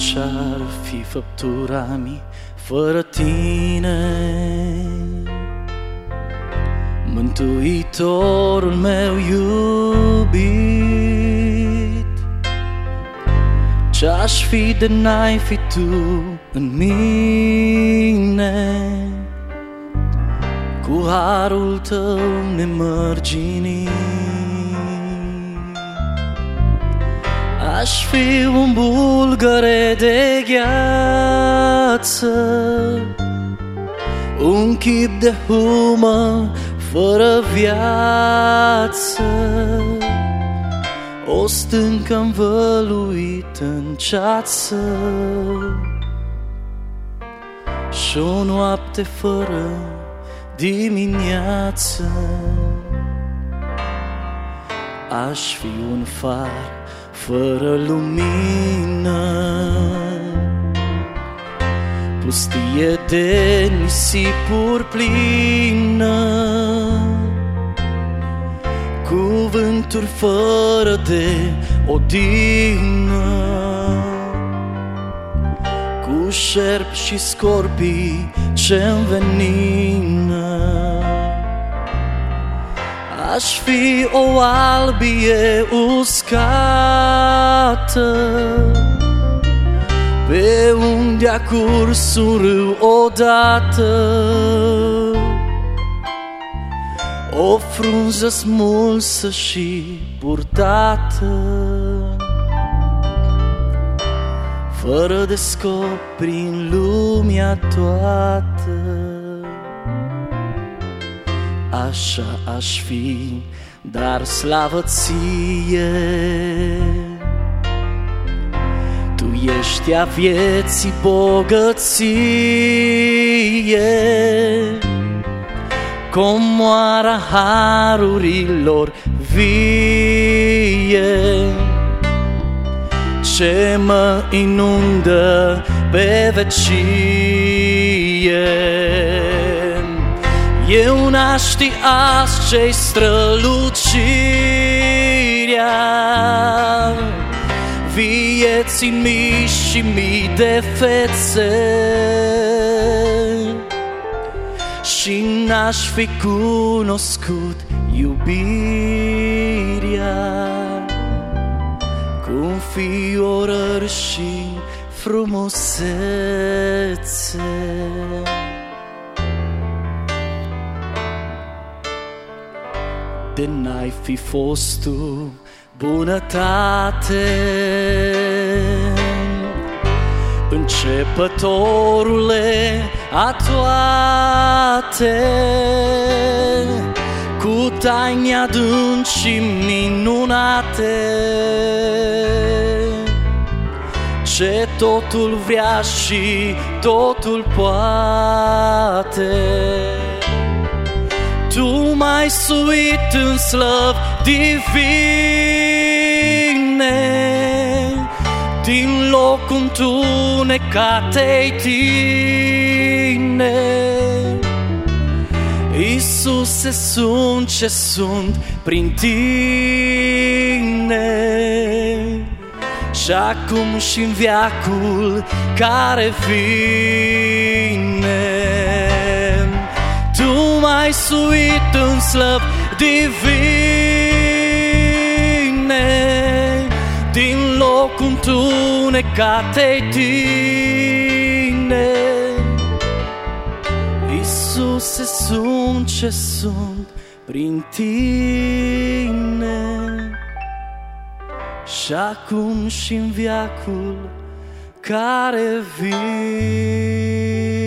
ce-ar fi făptura mi fără tine? Mântuitorul meu iubit, ce-aș fi de n-ai fi tu în mine? Cu harul tău nemărginit aș fi un bulgăre de gheață, un chip de humă fără viață, o stâncă învăluită în ceață și o noapte fără dimineață. Aș fi un far fără lumină, pustie de nisipuri plină, cuvânturi fără de odihnă, cu șerpi și scorpii ce învenină. Aș fi o albie uscată, pe unde a curs un râu odată, o frunză smulsă și purtată, fără de scop prin lumea toată. Așa aș fi, dar slavă ție, tu ești a vieții bogăție, comoara harurilor vie, ce mă inundă pe vecie. Eu n-aș ști azi ce-i strălucirea vieții în mii și mii de fețe, și n-aș fi cunoscut iubirea cu înfiorări și frumusețe. De n-ai fi fost tu, bunătate, începătorule a toate, cu taine adânci și minunate, ce totul vrea și totul poate. Tu m-ai suit în slăvi divine, din locul întunecat-ei tine. Iisuse, sunt ce sunt prin tine, și acum și-n veacul care vine. Tu m-ai suit în slăvi divine, din locul întunecat-ei tine. Iisuse, sunt ce sunt prin tine, și acum și-n veacul care vine.